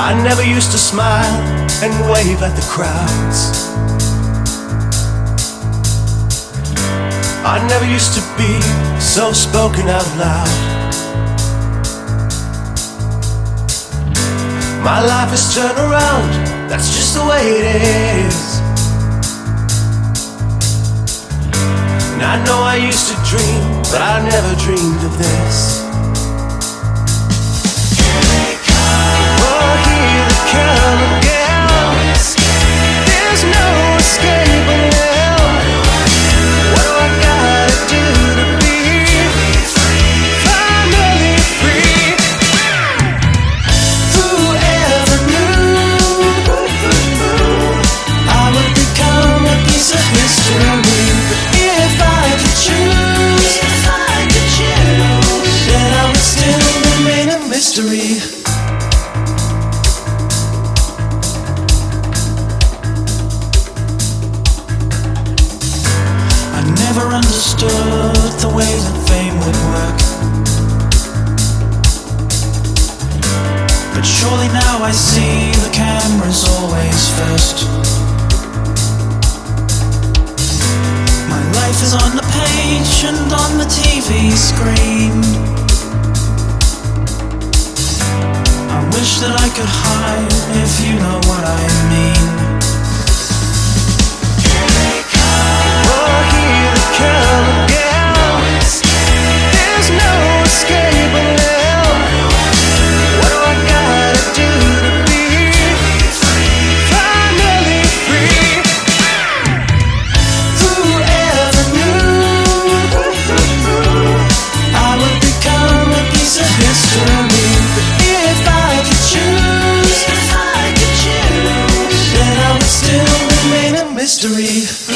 I never used to smile and wave at the crowds. I never used to be so spoken out loud. My life has turned around, that's just the way it is. And I know I used to dream, but I never dreamed of this. Oh, here they come again. There's no escaping them. What do I gotta do to be finally free? Whoever knew I would become a piece of history? If I could choose, then I would still remain a mystery. I never understood the way that fame would work, but surely now I see the camera's always first. My life is on the page and on the TV screen. I wish that I could hide, if you know what I mean. Oh, here they come again. There's no escaping them. What do I gotta do to be finally free? Whoever knew I would become a piece of history? If I could choose, then I would still remain a mystery.